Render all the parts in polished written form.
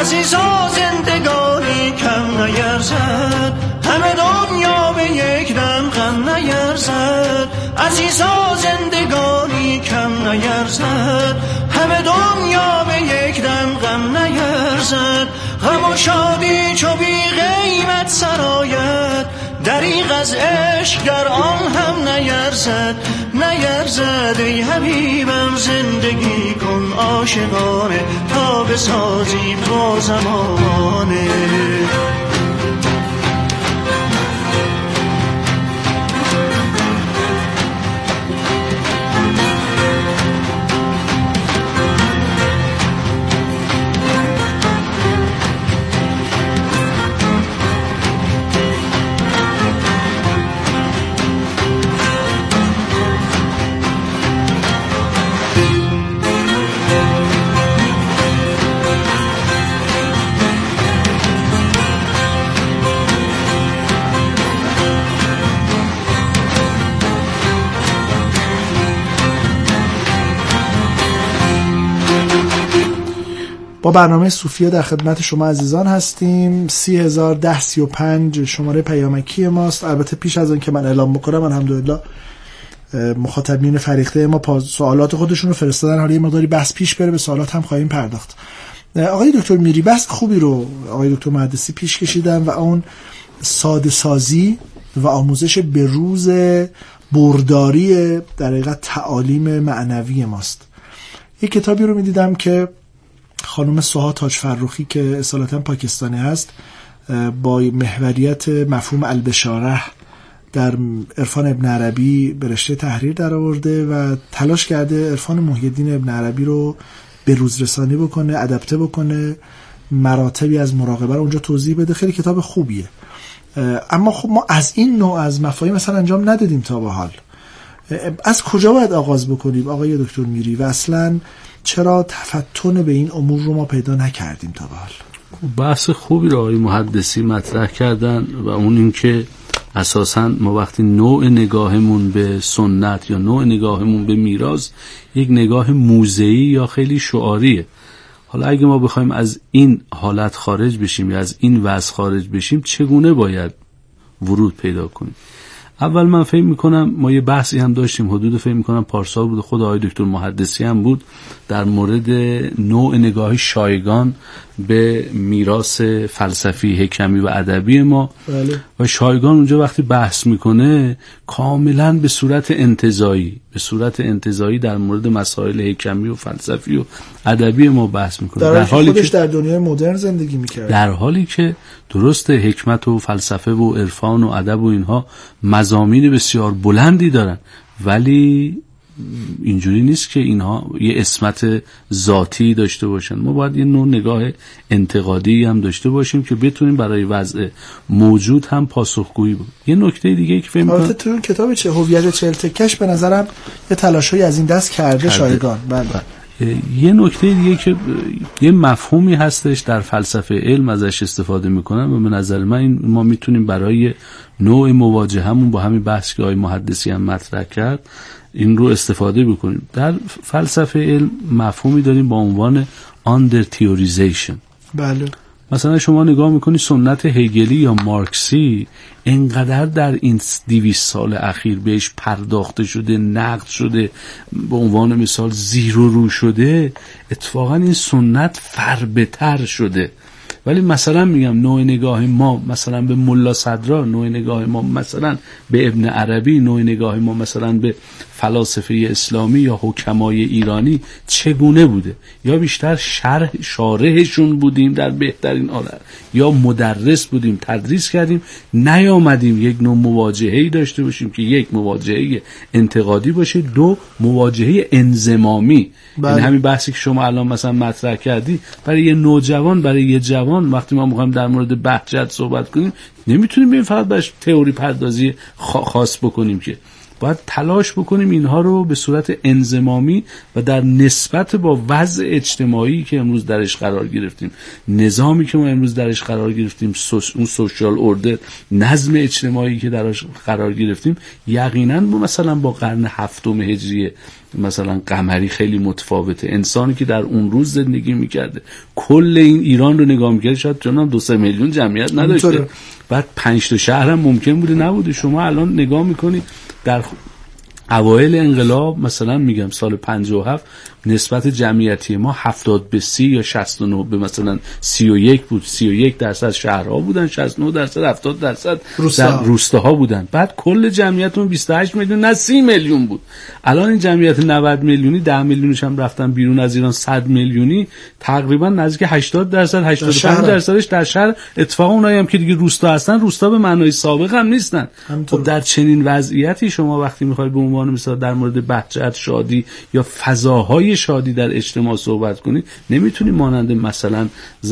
عزیزا زندگانی کم نیرزد، همه دنیا به یک دم غم نیرزد. عزیزا زندگانی کم نیرزد، همه دنیا به یک دم غم نیرزد. غم و شادی چو بی قیمت سرآید، دریغ از عشق گر آن هم نیرزد. نیرزد ای حبیبم زندگی کن عاشقانه، تا بسازی با زمانه. با برنامه صوفیه در خدمت شما عزیزان هستیم. 301035 شماره پیامکی ماست. البته پیش از اون که من اعلام بکنم، الحمدلله مخاطبین فریخته ما سوالات خودشون رو فرستادن. حالا یه مقداری بحث پیش بره، به سوالات هم خواهیم پرداخت. آقای دکتر میری بحث خوبی رو آقای دکتر محدثی پیش کشیدن و اون ساده سازی و آموزش به روز برداری در حقیقت تعالیم معنوی ماست. یک کتابی رو میدیدم که خانم سوها تاج فرخی که اصالتا پاکستانی هست، با محوریت مفهوم البشاره در عرفان ابن عربی به رشته تحریر در آورده و تلاش کرده عرفان محی الدین ابن عربی رو به روز رسانی بکنه، ادپته بکنه، مراتبی از مراقبه رو اونجا توضیح بده. خیلی کتاب خوبیه. اما خب ما از این نوع از مفاهیم مثلا انجام ندادیم تا به حال. از کجا باید آغاز بکنیم آقای دکتر میری و اصلا چرا تفتن به این امور رو ما پیدا نکردیم تا به حال؟ بحث خوبی رو آقای محدثی مطرح کردن و اون این که اساساً ما وقتی نوع نگاهمون به سنت یا نوع نگاهمون به میراث یک نگاه موضعی یا خیلی شعاریه. حالا اگه ما بخوایم از این حالت خارج بشیم یا از این وضع خارج بشیم، چگونه باید ورود پیدا کنیم؟ اول من فکر میکنم ما یه بحثی هم داشتیم، حدود فکر میکنم پارسال بود، خود آقای دکتر محدثی هم بود، در مورد نوع نگاه شایگان به میراث فلسفی، حکمی و ادبی ما. بله. و شایگان اونجا وقتی بحث میکنه کاملا به صورت انتزاعی در مورد مسائل حکمی و فلسفی و ادبی ما بحث میکنه، در حالی که خودش در دنیای مدرن زندگی میکرد، در حالی که درست حکمت و فلسفه و عرفان و ادب و اینها مضامین بسیار بلندی دارن، ولی اینجوری نیست که اینها یه اسمت ذاتی داشته باشن. ما باید یه نوع نگاه انتقادی هم داشته باشیم که بتونیم برای وضع موجود هم پاسخگویی بود. یه نکته دیگه که فکر می‌کنم البته تو اون کتاب هویت 40 تکش به نظرم یه تلاشی از این دست کرده شایگان. بله. یه نکته دیگه که یه مفهومی هستش در فلسفه علم ازش استفاده میکنن و به نظر من ما میتونیم برای نوع مواجهمون با همین بحث که آقای محدثی هم مطرح کرد این رو استفاده بکنیم. در فلسفه علم مفهومی داریم با عنوان under theorization. بله. مثلا شما نگاه میکنی سنت هگلی یا مارکسی انقدر در این 200 سال اخیر بهش پرداخته شده، نقد شده، به عنوان مثال زیر و رو شده، اتفاقا این سنت فربه‌تر شده. ولی مثلا میگم نوع نگاه ما مثلا به ملا صدرا، نوع نگاه ما مثلا به ابن عربی، نوع نگاه ما مثلا به فلاسفه اسلامی یا حکمای ایرانی چگونه بوده؟ یا بیشتر شارحشون بودیم در بهترین حالت، یا مدرس بودیم تدریس کردیم، نیامدیم یک نوع مواجهه‌ای داشته باشیم که یک مواجهه انتقادی باشه، دو مواجهه انضمامی. این همین بحثی که شما الان مثلا مطرح کردی برای یه نوجوان، برای یه جوان، وقتی ما می‌خوایم در مورد بهجت صحبت کنیم نمیتونیم بریم فقط باش تئوری پردازی خاص بکنیم که باید تلاش بکنیم اینها رو به صورت انضمامی و در نسبت با وضع اجتماعی که امروز درش قرار گرفتیم، نظامی که ما امروز درش قرار گرفتیم، اون سوشال اوردر، نظم اجتماعی که درش قرار گرفتیم، یقینا مثلا با قرن هفتم هجری مثلا قمری خیلی متفاوته. انسانی که در اون روز زندگی میکرده، کل این ایران رو نگاه میکرده، شاید چون 2-3 میلیون جمعیت نداشته، بعد 5 تا شهر هم ممکن بوده نبوده. شما الان نگاه میکنید در اوایل انقلاب، مثلا میگم سال 57 نسبت جمعیتی ما 70-30 یا 69 به مثلا 31 بود. 31% شهرها بودن، 69%، 70% روستاها بودن. بعد کل جمعیتمون 28 میلیون نه 30 میلیون بود. الان این جمعیت 90 میلیونی، 10 میلیونش هم رفتن بیرون از ایران، 100 میلیونی، تقریبا نزدیک 80% 85%ش در شهر. اتفاقا اونایی هم که دیگه روستا هستن، روستا به معنای سابق هم نیستن. خب در چنین وضعیتی شما وقتی میخوای به عنوان مثلا در مورد بهجت، شادی یا فضاهای شادی در اجتماع صحبت کنید، نمیتونی مانند مثلا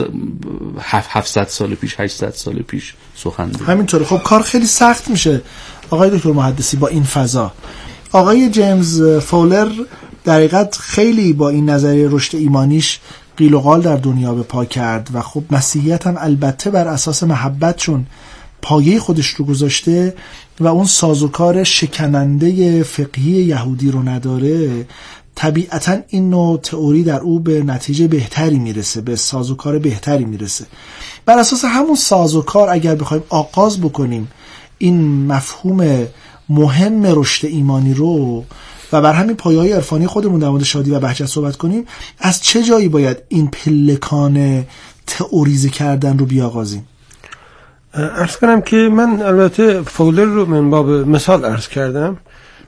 700 سال پیش، 800 سال پیش سخن بگید. همینطوره. خب کار خیلی سخت میشه آقای دکتر محدثی با این فضا. آقای جیمز فولر در حقیقت خیلی با این نظریه رشد ایمانیش قیل و قال در دنیا به پا کرد و خب مسیحیت هم البته بر اساس محبت چون پایه خودش رو گذاشته و اون سازوکار شکننده فقهی یهودی رو نداره، طبیعتا این نوع تئوری در او به نتیجه بهتری میرسه، به سازوکار بهتری میرسه. بر اساس همون سازوکار اگر بخوایم آغاز بکنیم این مفهوم مهم رشد ایمانی رو و بر همین پایه‌های عرفانی خودمون در مورد شادی و بهجت صحبت کنیم، از چه جایی باید این پلکان تئوریزه کردن رو بیاغازیم؟ عرض کنم که من البته فولر رو من باب مثال عرض کردم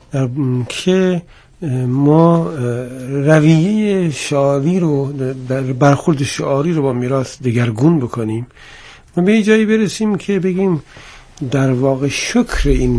که ما رویه شعاری رو، برخورد شعاری رو با میراث دگرگون بکنیم و به جایی برسیم که بگیم در واقع شکر این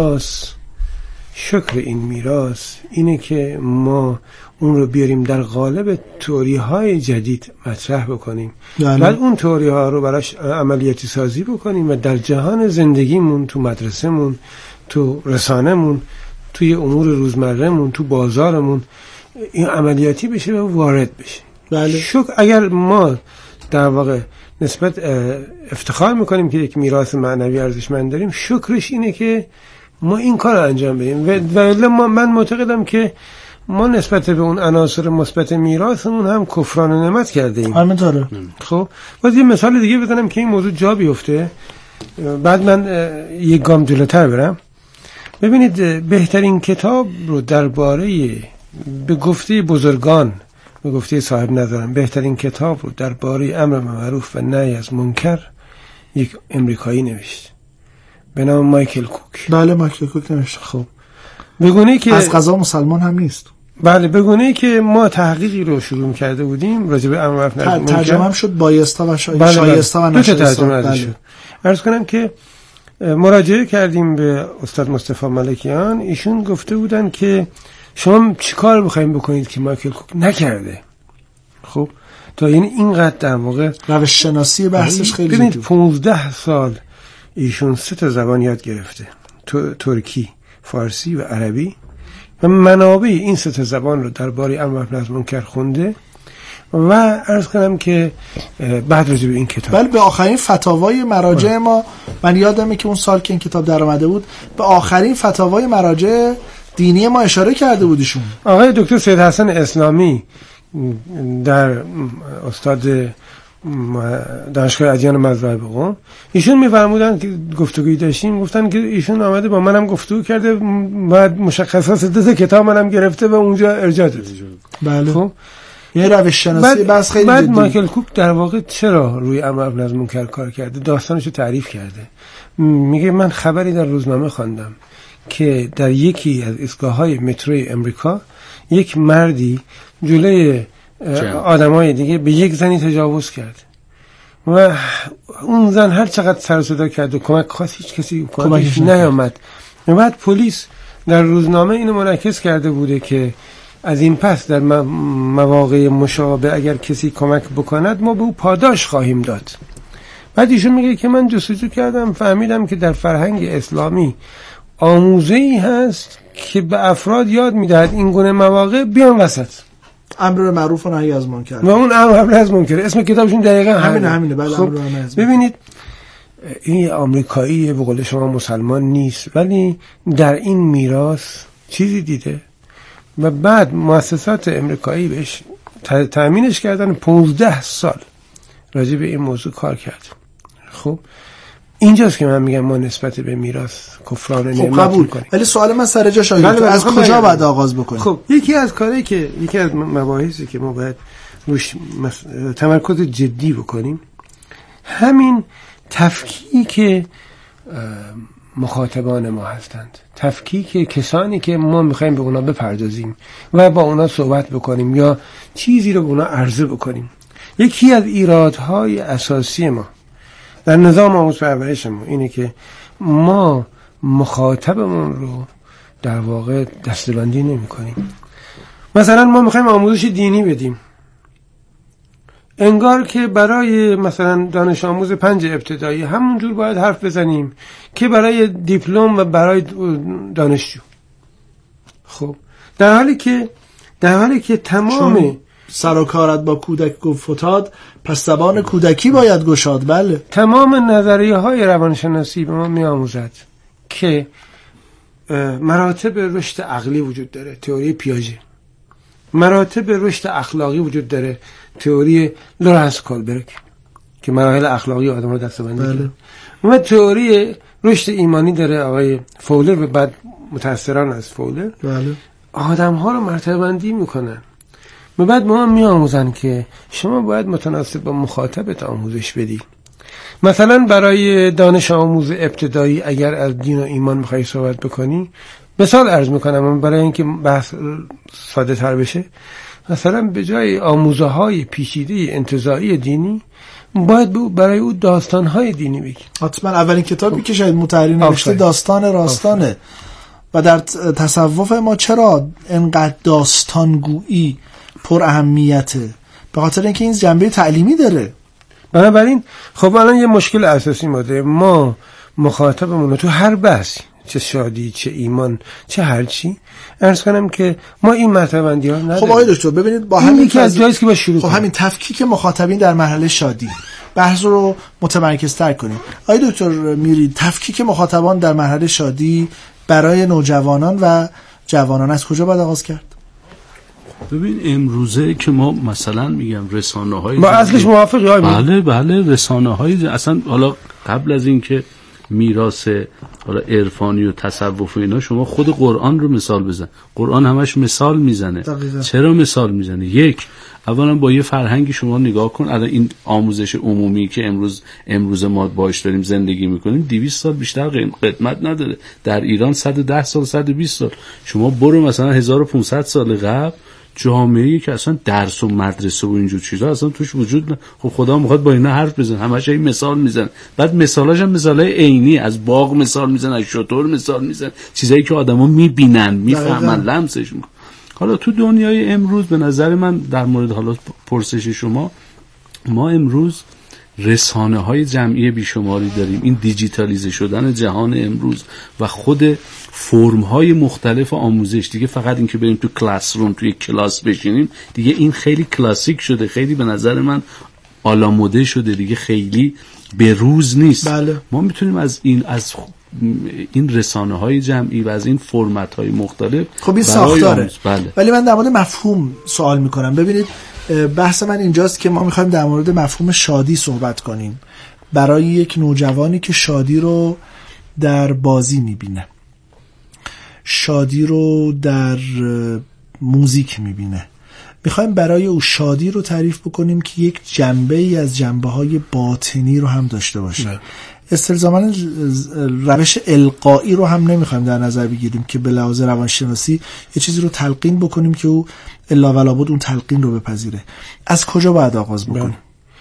میراث اینه که ما اون رو بیاریم در قالب تئوری های جدید مطرح بکنیم، بعد اون تئوری ها رو براش عملیاتی سازی بکنیم و در جهان زندگیمون، تو مدرسه‌مون، تو رسانه‌مون، توی امور روزمره‌مون، تو بازارمون این عملیاتی بشه و وارد بشه. بله. شکر اگر ما در واقع نسبت افتخار میکنیم که یک میراث معنوی ارزشمند داریم، شکرش اینه که ما این کار رو انجام بدیم و من معتقدم که ما نسبت به اون عناصر مثبت میراثمون هم کفران نعمت کرده ایم. همینطوره. خب باز یه مثال دیگه بزنم که این موضوع جا بیفته، بعد من یک گام جلوتر برم. ببینید بهترین کتاب رو درباره، به گفته بزرگان، به گفته صاحب نظرم، بهترین کتاب رو درباره امر معروف و نهی از منکر یک امریکایی نوشت به نام مایکل کوک. بله مایکل کوک نوشت. خب بگونه که از قضا مسلمان هم نیست. بله بگونه که ما تحقیقی رو شروع کرده بودیم راجع به امر معروف نهی از منکر. ترجمه هم شد بایستا و شایستا و ناشایستا. شد. عرض کنم که مراجعه کردیم به استاد مصطفی ملکیان، ایشون گفته بودن که شما چیکار می‌خواید بکنید که مایکل کوک نکرده. خب تا یعنی اینقدر در واقع روش شناسی بحثش خیلی ببینید 15 سال ایشون 3 زبان یاد گرفته، ترکی، فارسی و عربی و منابع این 3 زبان رو درباره امر معروف نهی از منکر خونده و عرض کنم که بعد راجع به این کتاب بله به آخرین فتاوای مراجع ما، من یادمه که اون سال که این کتاب در اومده بود به آخرین فتاوای مراجع دینی ما اشاره کرده بودیشون. آقای دکتر سید حسن اسلامی در استاد دانشگاه ادیان مذاهب قم، ایشون میفرمودن که گفتگویی داشتیم، گفتن که ایشون آمده با منم گفتگو کرده و مشخصات 2 کتاب منم گرفته و اونجا ارجاع داده. بله. خب یه روش شناسی بس خیلی بعد مایکل کوک در واقع چرا روی امر نهی از منکر کار کرده، داستانشو تعریف کرده. میگه من خبری در روزنامه خواندم که در یکی از ایستگاه‌های متروی امریکا یک مردی جلوی آدمای دیگه به یک زنی تجاوز کرد و اون زن هر چقدر سر و صدا کرد و کمک خواست، هیچ کسی کمکش نیامد. و بعد پلیس در روزنامه اینو منعکس کرده بوده که از این پس در مواقع مشابه اگر کسی کمک بکند ما به او پاداش خواهیم داد. بعد ایشون میگه که من جستجو کردم، فهمیدم که در فرهنگ اسلامی آموزه‌ای هست که به افراد یاد میدهد این گونه مواقع بیان وسط، امر معروف و نهی از منکر، و اون امر از منکر اسم کتابشون دقیقاً همینه. بله. خب ببینید این آمریکایی به قول شما مسلمان نیست، ولی در این میراث چیزی دیده و بعد مؤسسات امریکایی بهش تأمینش کردن. 15 سال راجع به این موضوع کار کرد. خب اینجاست که من میگم ما نسبت به میراث کفران نعمت قبول میکنیم. ولی سوال من سر جاش آید از کجا باید آغاز بکنیم؟ خب یکی از مباحثی که ما باید روش تمرکز جدی بکنیم همین تفکیک مخاطبان ما هستند، تفکیک کسانی که ما میخوایم به اونا بپردازیم و با اونا صحبت بکنیم یا چیزی رو به اونا عرضه بکنیم. یکی از ایرادهای اساسی ما در نظام آموزش پرورش ما اینه که ما مخاطبمون رو در واقع دسته‌بندی نمی‌کنیم. مثلا ما میخوایم آموزش دینی بدیم، انگار که برای مثلا دانش آموز 5 ابتدایی همونجور باید حرف بزنیم که برای دیپلم و برای دانشجو. خب در حالی که تمام سر و کارت با کودک گفتاد پس زبان کودکی باید گشاد. بله تمام نظریه های روانشناسی به ما می آموزد که مراتب رشد عقلی وجود داره، تئوری پیاژه، مراتب رشد اخلاقی وجود داره، تئوری لورانس کولبرگ که مراحل اخلاقی آدم رو دسته‌بندی کرده، و تئوری رشد ایمانی داره آقای فولر و بعد متأثران از فولر. بله آدم ها رو مرتبه بندی میکنن و بعد ما می آموزن که شما باید متناسب با مخاطبت آموزش بدی. مثلا برای دانش آموز ابتدایی اگر از دین و ایمان میخوای صحبت بکنی، مثال عرض میکنم برای اینکه بحث ساده تر بشه، مثلا به جای آموزه های پیچیده انتزاعی دینی باید برای او داستان های دینی بگی. حتما اولین کتابی که شاید متحری نوشته داستان راستانه. و در تصوف ما چرا انقدر داستانگویی پر اهمیته؟ به خاطر اینکه این جنبه تعلیمی داره. بنابراین خب الان یه مشکل اساسی ما داره، ما مخاطبمون تو هر بحث، چه شادی، چه ایمان، چه هر چی، عرض کنم که ما این مرتبه بندی ها نداریم. خب آقای دکتر ببینید با همین یکی از جاییست که با شروع خب همین تفکیک مخاطبین در مرحله شادی بحث رو متمرکزتر کنیم. آقای دکتر میری، تفکیک مخاطبان در مرحله شادی برای نوجوانان و جوانان از کجا باید آغاز کرد؟ ببین امروزه که ما مثلا میگم رسانه‌های ما اصلش موافقی های بله رسانه‌های اصلا حالا قبل از این که میراث حالا عرفانی و تصوف و اینا، شما خود قرآن رو مثال بزن. قرآن همش مثال میزنه. دقیقا. چرا مثال میزنه؟ یک، اولا با یه فرهنگی شما نگاه کن، الان این آموزش عمومی که امروز ما باش داریم زندگی میکنیم 200 سال بیشتر قدمت نداره. در ایران 110 سال 120 سال. شما برو مثلا 1500 سال قبل جامعه‌ای که اصلا درس و مدرسه و اینجور چیزا اصلا توش وجود نه. خب خدا میخواد با اینا حرف بزنه، همش این مثال میزنه. بعد مثالاش هم مثالای عینی، از باغ مثال میزنه، از شتر مثال میزنه، چیزایی که آدما میبینن، میفهمن، لمسش میکنن. حالا تو دنیای امروز به نظر من در مورد حالا پرسش شما، ما امروز رسانه‌های جمعی بیشماری داریم. این دیجیتالیزه شدن جهان امروز و خود فرم‌های مختلف آموزش، دیگه فقط این که بریم تو کلاس روم توی کلاس بشینیم دیگه این خیلی کلاسیک شده، خیلی به نظر من آلاموده شده دیگه، خیلی به روز نیست. بله. ما میتونیم از این رسانه‌های جمعی و از این فرمت‌های مختلف خب این ساختاره. بله. ولی من در مورد مفهوم سوال میکنم. ببینید بحث من اینجاست که ما میخوایم در مورد مفهوم شادی صحبت کنیم برای یک نوجوانی که شادی رو در بازی میبینه، شادی رو در موزیک میبینه. میخوایم برای او شادی رو تعریف بکنیم که یک جنبه ای از جنبه های باطنی رو هم داشته باشه. استلزاما روش القایی رو هم نمیخوایم در نظر بگیریم که به لحاظ روانشناسی یه چیزی رو تلقین بکنیم که او الا ولا بد اون تلقین رو بپذیره. از کجا باید آغاز بکنیم؟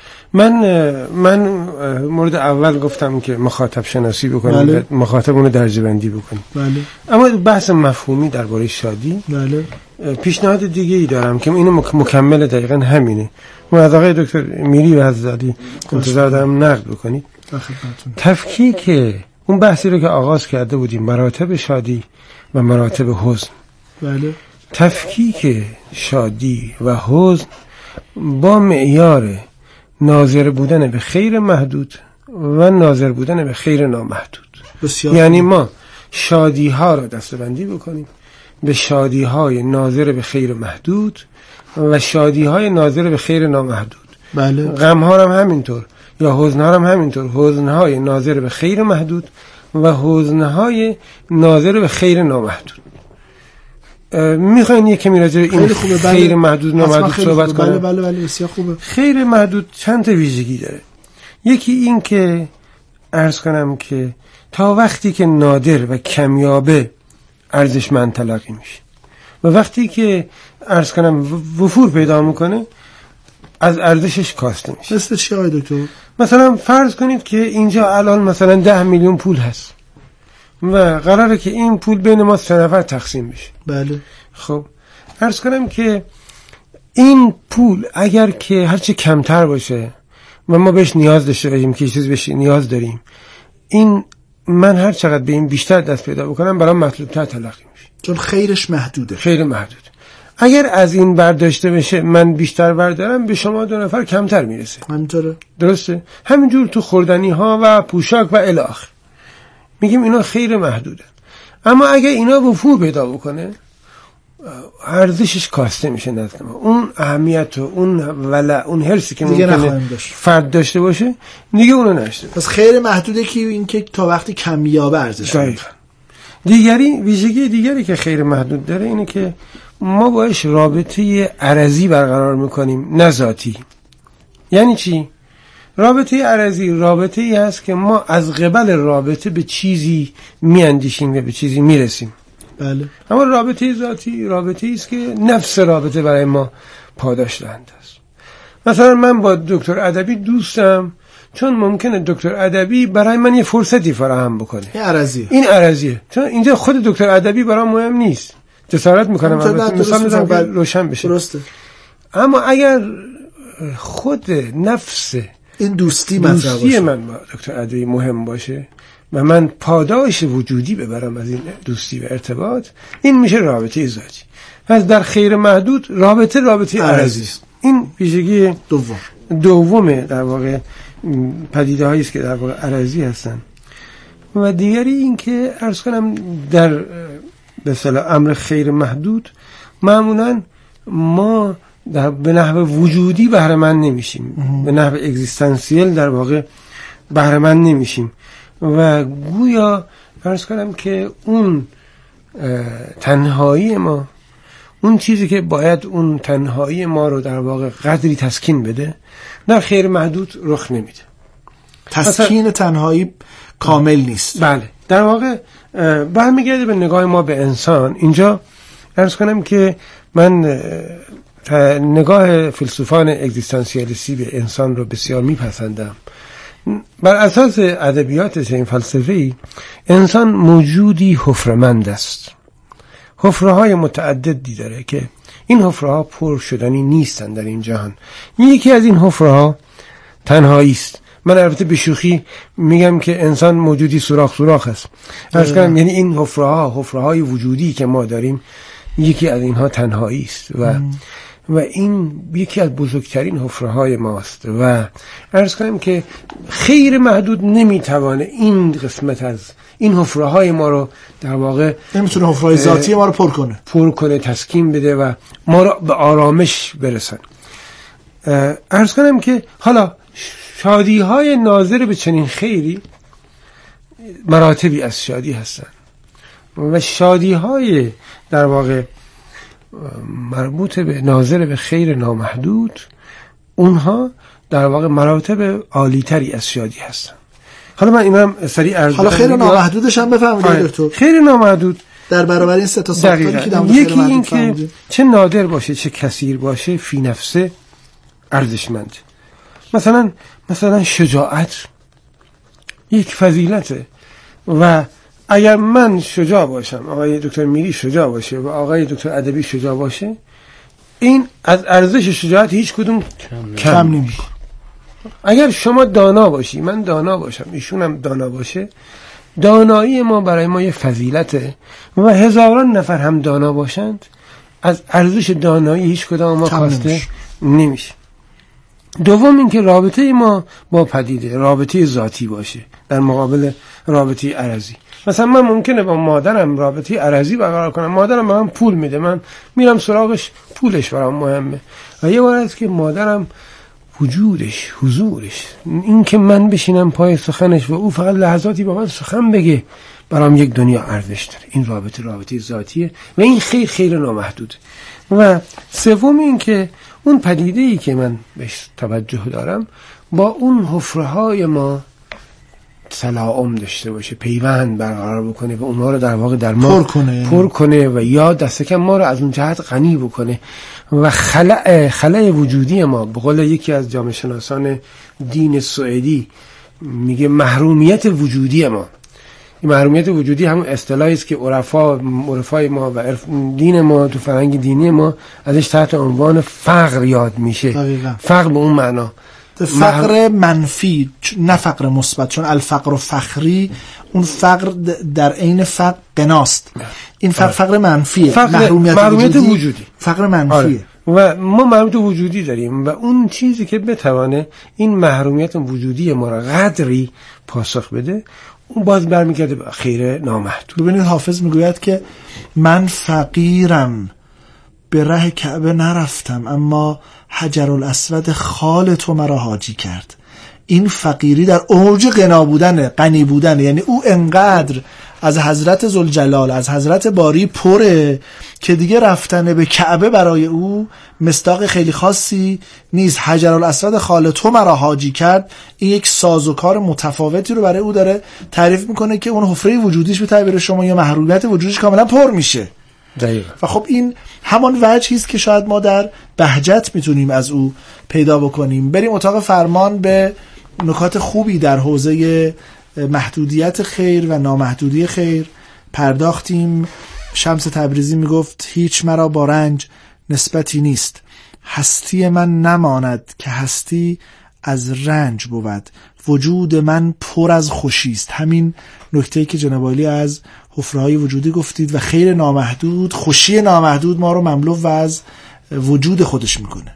من مورد اول گفتم که مخاطب شناسی بکنیم. بله. مخاطب اون رو درجه بندی بکنیم. بله. اما بحث مفهومی درباره شادی، بله، پیشنهاد دیگه ای دارم که اینو مکمل دقیقاً همینه. من از آقای دکتر میری و حضرتی انتظار دارم نقد بکنید. تفکیک اون بحثی رو که آغاز کرده بودیم، مراتب شادی و مراتب حزن. بله. تفکیک شادی و حزن با معیار ناظر بودن به خیر محدود و ناظر بودن به خیر نامحدود. یعنی ما شادی ها رو دسته‌بندی بکنیم به شادی های ناظر به خیر محدود و شادی های ناظر به خیر نامحدود. بله. غم ها هم همینطور یا حزن ها هم همینطور، حزن های ناظر به خیر محدود و حزن های ناظر به خیر نامحدود. میخواین یک کمی راجع به این خیر محدود نامحدود صحبت کنیم؟ بله بسیار خوبه. خیر محدود چند تا ویژگی داره. یکی این که عرض کنم که تا وقتی که نادر و کمیابه ارزشمند تلقی میشه و وقتی که عرض کنم وفور پیدا میکنه از ارزشش کاسته میشه. مثل چی آقای دکتر؟ مثلا فرض کنید که اینجا الان مثلا 10 میلیون پول هست و قراره که این پول بین ما 3 نفر تقسیم بشه. بله. خب عرض کنم که این پول اگر که هرچی کمتر باشه و ما بهش نیاز داشته باشیم که چیز بهش نیاز داریم، این من هر چقدر به این بیشتر دست پیدا بکنم برام مطلوب تر تلقی میشه، چون خیرش محدوده. خیر محدود. اگر از این برداشته بشه من بیشتر بردارم به شما 2 نفر کمتر میرسه. همینطوره. درسته؟ همینجور تو خوردنی ها و پوشاک و الی آخر میگیم اینا خیر محدوده. اما اگر اینا وفور پیدا بکنه ارزشش کاسته میشه نزد ما. اون اهمیت و اون ولع، اون حرصی که ممکنه فرد داشته باشه دیگه اونو نشته. پس خیر محدوده که این که تا وقتی کمیابه ارزش داره. ویژگی دیگری که خیر محدود داره اینه که ما باش رابطه عرضی برقرار میکنیم نه ذاتی. یعنی چی؟ رابطه عرضی رابطه ای هست که ما از قبل رابطه به چیزی میاندیشیم و به چیزی میرسیم. بله. اما رابطه ذاتی رابطه ای است که نفس رابطه برای ما پاداش دهنده است. مثلا من با دکتر ادبی دوستم چون ممکنه دکتر ادبی برای من یه فرصتی فراهم بکنه. این عرضیه. چون اینجا خود دکتر ادبی برام مهم نیست. جسارت میکنم مثلا میذارم که روشن بشه. درسته. اما اگر خود نفس این دوستی من با دکتر ادبی مهم باشه و من پاداش وجودی ببرم از این دوستی و ارتباط، این میشه رابطه ذاتی. پس در خیر محدود رابطه عرضی است. این ویژگی دومه در واقع پدیده هایی است که در واقع عرضی هستن. و دیگری این که عرض کنم در به اصطلاح امر خیر محدود معمولا ما به نحو وجودی بهره مند نمیشیم، به نحو اگزیستانسیل در واقع بهره مند نمیشیم و گویا عرض کنم که اون تنهایی ما، اون چیزی که باید اون تنهایی ما رو در واقع قدری تسکین بده در خیر محدود رخ نمیده. تسکین تنهایی کامل نیست. بله. در واقع برمیگرده به نگاه ما به انسان. اینجا عرض کنم که من نگاه فیلسوفان اگزیستانسیالیستی به انسان رو بسیار میپسندم. بر اساس ادبیات این فلسفی انسان موجودی حفره‌مند است. حفره‌های متعددی داره که این حفره‌ها پر شدنی نیستن در این جهان. یکی از این حفره‌ها تنهایی است. من البته به شوخی میگم که انسان موجودی سوراخ است. عرض کنم یعنی این حفره‌های وجودی که ما داریم یکی از اینها تنهایی است و این یکی از بزرگترین حفره‌های ماست و عرض کنم که خیر محدود نمیتوانه این قسمت از این حفره‌های ما رو در واقع نمیتونه حفره‌های ذاتی ما رو پر کنه تسکین بده و ما رو به آرامش برسن. عرض کنم که حالا شادی‌های ناظر به چنین خیری مراتبی از شادی هستن و شادی‌های در واقع مربوط به ناظر به خیر نامحدود اونها در واقع مراتب عالی‌تری از شادی هستن. حالا من اینم سریع عرض حالا خیر نامحدودش هم بفرمایید دکتر. خیر نامحدود در برابر این سه تا ساختاری که در یکی این که چه نادر باشه چه کثیر باشه فی نفسه ارزشمند. مثلا شجاعت یک فضیلته و اگر من شجاع باشم، آقای دکتر میری شجاع باشه و آقای دکتر ادبی شجاع باشه، این از ارزش شجاعت هیچ کدوم کم نمیشه. اگر شما دانا باشی، من دانا باشم، ایشون هم دانا باشه، دانایی ما برای ما یه فضیلته و هزاران نفر هم دانا باشند، از ارزش دانایی هیچ کدام ما خواسته نمیشه. دوم اینکه رابطه ما با پدیده رابطه ذاتی باشه در مقابل رابطه عرضی. مثلا من ممکنه با مادرم رابطه عرضی برقرار کنم، مادرم به من پول میده، من میرم سراغش، پولش برام مهمه. و یه بار است که مادرم وجودش، حضورش، این که من بشینم پای سخنش و او فقط لحظاتی با من سخن بگه، برام یک دنیا ارزش داره. این رابطه ذاتیه و این خیلی نامحدوده. و سوم این که اون پدیده‌ای که من بهش توجه دارم با اون حفره‌های ما تلاعم داشته باشه، پیوند برقرار بکنه و اونها رو در واقع در ما پر کنه و یا دست کم ما رو از اون جهت غنی بکنه و خلأ وجودی ما، به قول یکی از جامعه شناسان دین سوئدی میگه محرومیت وجودی ما. این محرومیت وجودی همون اصطلاحی است که عرفای ما و دین ما تو فرهنگ دینی ما ازش تحت عنوان فقر یاد میشه. دقیقا. فقر به اون معنا فقر منفی، نه فقر مثبت، چون الفقر و فخری، اون فقر در عین فقر قناست. این فقر منفیه، محرومیت وجودی فقر منفیه. و ما محرومیت وجودی داریم و اون چیزی که بتوانه این محرومیت وجودی ما را قدری پاسخ بده، اون باز برمیگرده به خیر نامحدود. ببینید حافظ میگوید که من فقیرم، به ره کعبه نرفتم، اما حجرالاسود خال تو مرا حاجی کرد. این فقیری در اوج غنی بودن، یعنی او انقدر از حضرت ذوالجلال، از حضرت باری پره که دیگه رفتن به کعبه برای او مصداق خیلی خاصی نیست. حجرالاسود خال تو مرا حاجی کرد، این یک سازوکار متفاوتی رو برای او داره تعریف میکنه که اون حفره وجودیش به تعبیر شما یا محرومیت وجودیش کاملا پر میشه. دقیقا. و خب این همان وجهی است که شاید ما در بهجت میتونیم از او پیدا بکنیم. بریم اتاق فرمان، به نکات خوبی در حوزه محدودیت خیر و نامحدودی خیر پرداختیم. شمس تبریزی میگفت هیچ مرا با رنج نسبتی نیست، هستی من نماند که هستی از رنج بود، وجود من پر از خوشی است. همین نکته‌ای که جناب عالی از حفره‌های وجودی گفتید و خیر نامحدود، خوشی نامحدود ما رو مملو و از وجود خودش میکنه.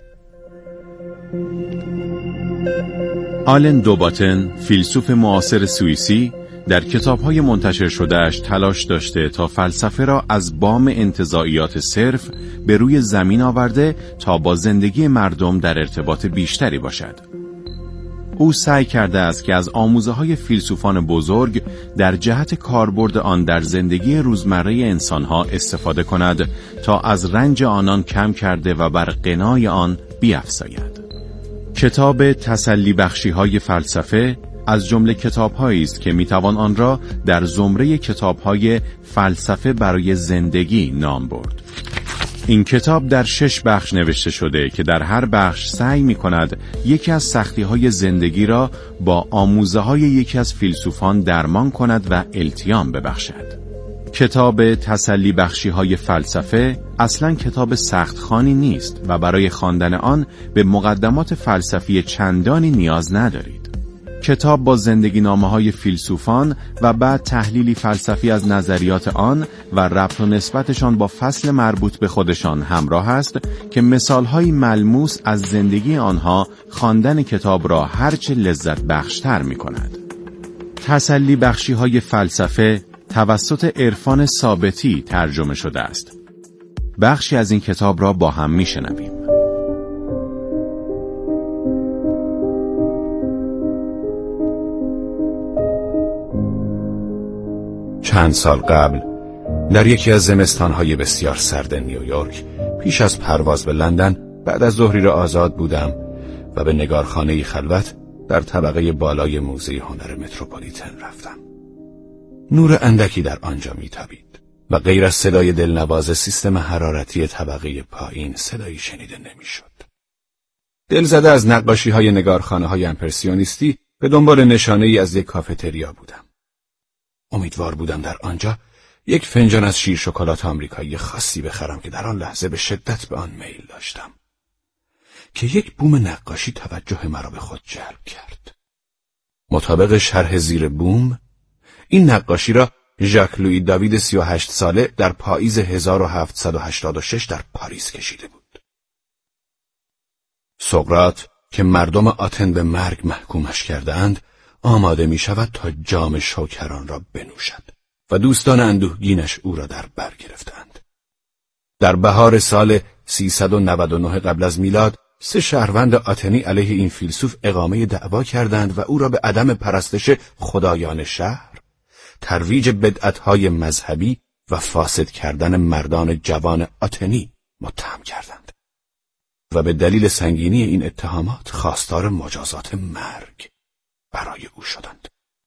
آلن دوباتن، فیلسوف معاصر سوئیسی، در کتاب‌های منتشر شده‌اش تلاش داشته تا فلسفه را از بام انتزاعیات صرف به روی زمین آورده تا با زندگی مردم در ارتباط بیشتری باشد. او سعی کرده است که از آموزه‌های فیلسوفان بزرگ در جهت کاربرد آن در زندگی روزمره انسان‌ها استفاده کند تا از رنج آنان کم کرده و بر غنای آن بیفزاید. کتاب تسلی بخشی‌های فلسفه از جمله کتاب‌هایی است که میتوان آن را در زمره کتاب‌های فلسفه برای زندگی نام برد. این کتاب در 6 بخش نوشته شده که در هر بخش سعی می‌کند یکی از سختی‌های زندگی را با آموزه‌های یکی از فیلسوفان درمان کند و التیام ببخشد. کتاب تسلی بخشی‌های فلسفه اصلاً کتاب سخت‌خوانی نیست و برای خواندن آن به مقدمات فلسفی چندانی نیاز ندارید. کتاب با زندگی نامه‌های فیلسوفان و بعد تحلیلی فلسفی از نظریات آن و ربط و نسبتشان با فصل مربوط به خودشان همراه است که مثال‌های ملموس از زندگی آنها خواندن کتاب را هرچه لذت بخشتر می‌کند. تسلی بخشی‌های فلسفه توسط عرفان ثابتی ترجمه شده است. بخشی از این کتاب را با هم می‌شنویم. چند سال قبل در یکی از زمستان‌های بسیار سرد نیویورک پیش از پرواز به لندن بعد از ظهری را آزاد بودم و به نگارخانه‌ای خلوت در طبقه بالای موزه هنر متروپولیتن رفتم. نور اندکی در آنجا میتابید و غیر از صدای دلنواز سیستم حرارتی طبقه پایین صدایی شنیده نمیشد. دلزده از نقاشی‌های نگارخانه‌های امپرسیونیستی به دنبال نشانه‌ای از یک کافتریا بودم. امیدوار بودم در آنجا یک فنجان از شیر شکلات آمریکایی خاصی بخرم که در آن لحظه به شدت به آن میل داشتم که یک بوم نقاشی توجه مرا به خود جلب کرد. مطابق شرح زیر بوم، این نقاشی را ژاک لویی داوید 38 ساله در پاییز 1786 در پاریس کشیده بود. سقراط که مردم آتن به مرگ محکومش کردند، آماده می شود تا جام شوکران را بنوشد و دوستان اندوهگینش او را در بر گرفتند. در بهار سال 399 قبل از میلاد 3 شهروند آتنی علیه این فیلسوف اقامه دعوا کردند و او را به عدم پرستش خدایان شهر، ترویج بدعت‌های مذهبی و فاسد کردن مردان جوان آتنی متهم کردند و به دلیل سنگینی این اتهامات خواستار مجازات مرگ برای او شدند.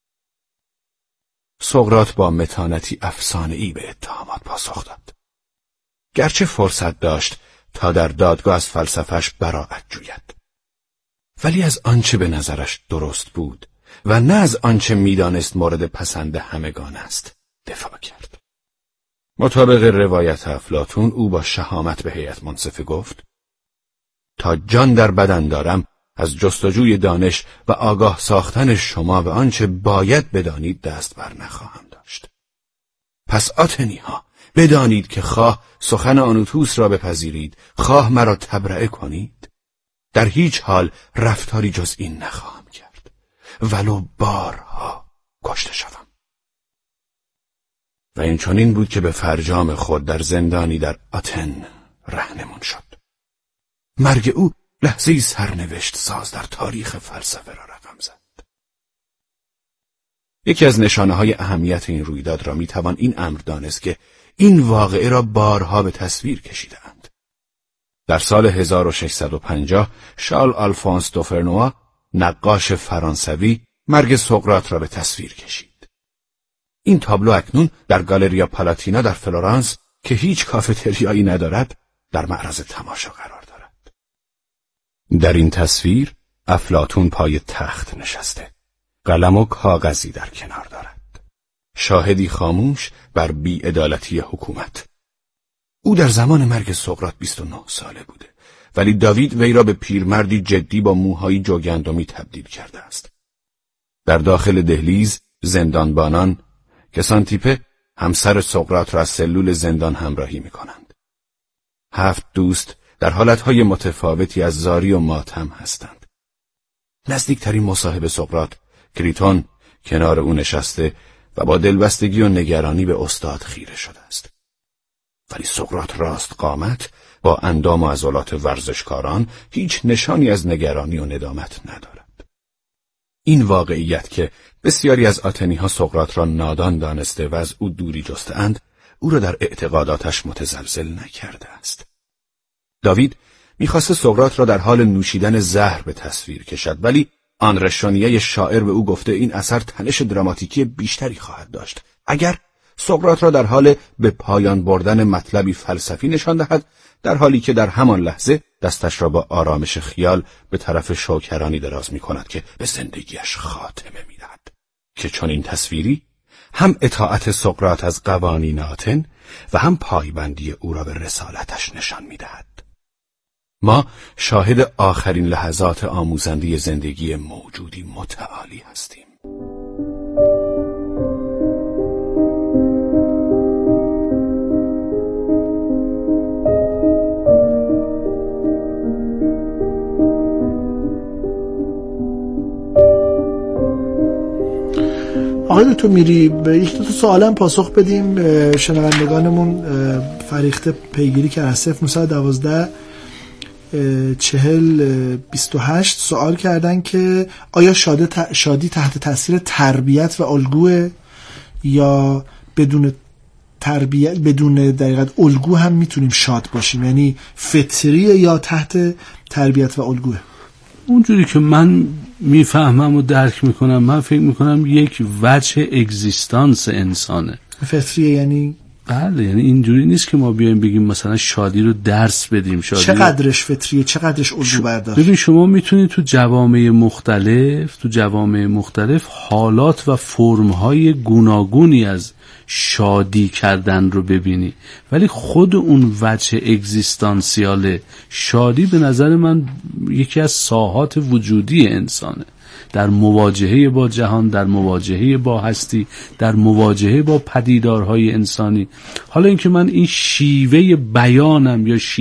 سقراط با متانتی افسانه‌ای به اتهامات پاسخ داد. گرچه فرصت داشت تا در دادگاه از فلسفه‌اش براءت جوید، ولی از آنچه به نظرش درست بود و نه از آنچه میدانست مورد پسند همگان است دفاع کرد. مطابق روایت افلاطون او با شهامت به هیئت منصفه گفت: تا جان در بدن دارم از جستجوی دانش و آگاه ساختن شما به آنچه باید بدانید دست بر نخواهم داشت. پس آتنی ها بدانید که خواه سخن آنوتوس را بپذیرید، خواه مرا تبرئه کنید، در هیچ حال رفتاری جز این نخواهم کرد، ولو بارها کشته شوم. و این چنین بود که به فرجام خود در زندانی در آتن رهنمون شد. مرگ او لحظه‌ای سرنوشت ساز در تاریخ فلسفه را رقم زد. یکی از نشانه‌های اهمیت این رویداد را میتوان این امر دانست که این واقعه را بارها به تصویر کشیدند. در سال 1650 شارل آلفونس دوفرنوا، نقاش فرانسوی، مرگ سقراط را به تصویر کشید. این تابلو اکنون در گالریا پالاتینا در فلورانس که هیچ کافتریایی ندارد در معرض تماشا قرار دارد. در این تصویر افلاطون پای تخت نشسته، قلم و کاغذی در کنار دارد، شاهدی خاموش بر بی‌عدالتی حکومت. او در زمان مرگ سقراط 29 ساله بوده، ولی داوید وی را به پیرمردی جدی با موهای جوگندمی تبدیل کرده است. در داخل دهلیز زندانبانان کسانتیپه همسر سقراط را از سلول زندان همراهی می‌کنند. 7 دوست در حالتهای متفاوتی از زاری و ماتم هستند. نزدیکترین مصاحب سقراط، کریتون، کنار او نشسته و با دلبستگی و نگرانی به استاد خیره شده است. ولی سقراط راست قامت با اندام و عضلات ورزشکاران هیچ نشانی از نگرانی و ندامت ندارد. این واقعیت که بسیاری از آتنی‌ها سقراط را نادان دانسته و از او دوری جسته‌اند، او را در اعتقاداتش متزلزل نکرده است. داوید می‌خواست سقراط را در حال نوشیدن زهر به تصویر کشد، ولی آن رشانیه شاعر به او گفته این اثر تنش دراماتیکی بیشتری خواهد داشت اگر سقراط را در حال به پایان بردن مطلبی فلسفی نشان دهد، در حالی که در همان لحظه دستش را با آرامش خیال به طرف شوکرانی دراز می‌کند که به زندگیش خاتمه می‌دهد. که چون این تصویری هم اطاعت سقراط از قوانین آتن و هم پایبندی او را به رسالتش نشان می‌دهد. ما شاهد آخرین لحظات آموزنده زندگی موجودی متعالی هستیم. آقای دکتر میری به یک دو تا سوالم پاسخ بدیم. شنوندگانمون فریخته پیگیری که از 0912 4028 سوال کردن که آیا شادی تحت تاثیر تربیت و الگوه یا بدون تربیت بدون دقیقاً الگو هم میتونیم شاد باشیم، یعنی فطریه یا تحت تربیت و الگوه؟ اونجوری که من میفهمم و درک میکنم، من فکر میکنم یک وجه اگزیستانس انسانه. فطریه یعنی؟ بله، یعنی اینجوری نیست که ما بیایم بگیم مثلا شادی رو درس بدیم. شادی چقدرش فطریه، چقدرش الگو برداشت؟ ببین شما میتونید تو جوامع مختلف حالات و فرم‌های گوناگونی از شادی کردن رو ببینی، ولی خود اون وجه اگزیستانسیال شادی به نظر من یکی از ساحات وجودی انسانه. در مواجهه با جهان، در مواجهه با هستی، در مواجهه با پدیدارهای انسانی. حالا اینکه من این شیوه بیانم یا